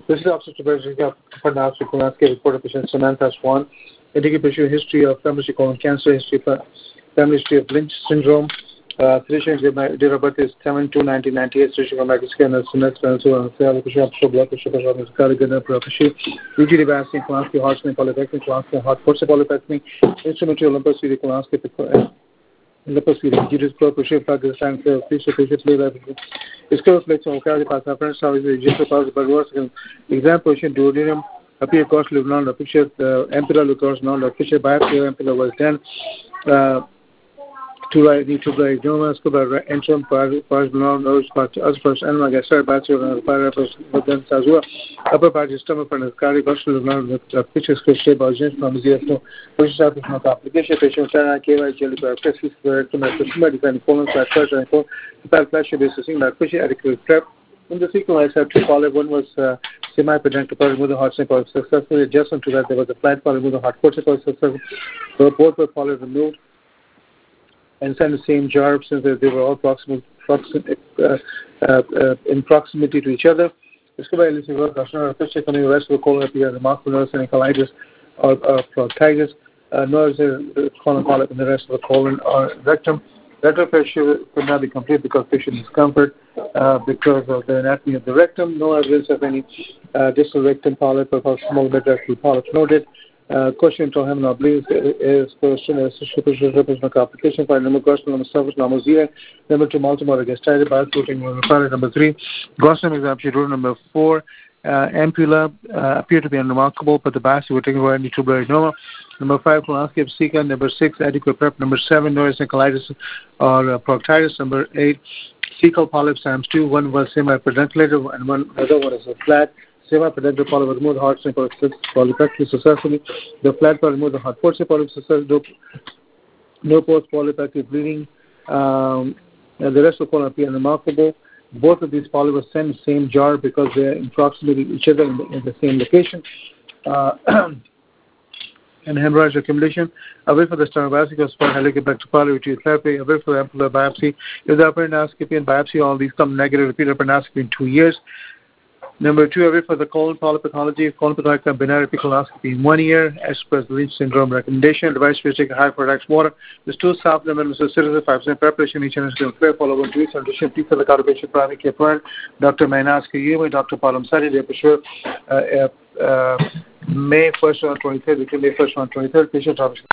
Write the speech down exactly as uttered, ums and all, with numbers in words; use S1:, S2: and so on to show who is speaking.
S1: This is Officer Taberja Parnas Kulaski, report of patient Samantha Swan. Indicative patient history of family colon cancer, history family history of Lynch syndrome. Uh, physician date of birth is seven two nineteen ninety-eight. Physician from Pakistan as soon as Venezuela. Physician of blood pressure, pressure, cardiac prophecy. Usually vaccine, Kulaski, Hodgkin, polypectomy, Kulaski, hot force polypectomy, instrumental Olympus, Kulaski, Olympus, Jesus Pro, pressure, Pakistan, future patient, live. इसके reflection होकर के पास अपने service register पास बगवर्स exam position duodenum appear cost live non appreciate emperor lucas non appreciate biopsy emperor was done uh to right need to break no scope entrum pars non nose part as first and my gastric biopsy of parapas then sazua upper part system of the cardiac cost live non appreciate shape origin from zero to position of application patient can key jelly practice to my defend colon fracture and Hepatic flash basis that patient adequate prep. In the sequence, I had two polyp. One was uh, semi-pedantic polyp heart polyp successfully. Adjacent to that, there was a flat polyp with a heart polyp successfully. So both were polyp removed and sent the same jar since they were all proximate, proximate, uh, uh, uh, in proximity to each other. Discovered elicited the rest of the colon appear remarkable nerves and colitis or uh, proctitis. Uh, nerves uh, colon polyp in the rest of the colon or rectum. Rectal pressure could not be complete because patient discomfort uh, because of the anatomy of the rectum. No evidence of any uh, distal rectum polyp or small mid-rectal polyp noted. Uh, question to him obliques is question is superficial complication for number question number seven number zero number two multimodal gastritis biofiltering number number three Gossamer exam rule number four uh, ampulla uh, appear to be unremarkable but the biopsy would take away any tubular Number five, colonoscopy of Zika. Number six, adequate prep. Number seven, noise and colitis or uh, proctitis. Number eight, fecal polyps times two. One was semi-pedunculate and one other one is a flat. Semi-pedunculate polyp was removed, heart polypectomy successfully. The flat polyp removed, the heart force polyp successfully. No post-polypectomy bleeding. Um, and the rest of the colon appear unremarkable. Both of these polyps were sent in the same jar because they are in proximity to each other in the, in the same location. Uh, and hemorrhage accumulation, away for the sternobasilical spot, helicobacter pylori, which is therapy, away for the ampulla biopsy. If the upper endoscopy and biopsy, all these come negative, repeat upper endoscopy in two years. Number two, away for the colon polypathology, colon pathology, binary colonoscopy in one year, as per the Lynch syndrome recommendation. Device which take a high product water. The stool south limit is citizen five percent preparation, each and every clear follow one to each condition. Please for the cardiovascular primary care plan. Doctor Maynaska Yuma, Doctor Palam Sari, they for uh, uh, May first on twenty-third, between May first on twenty-third, patient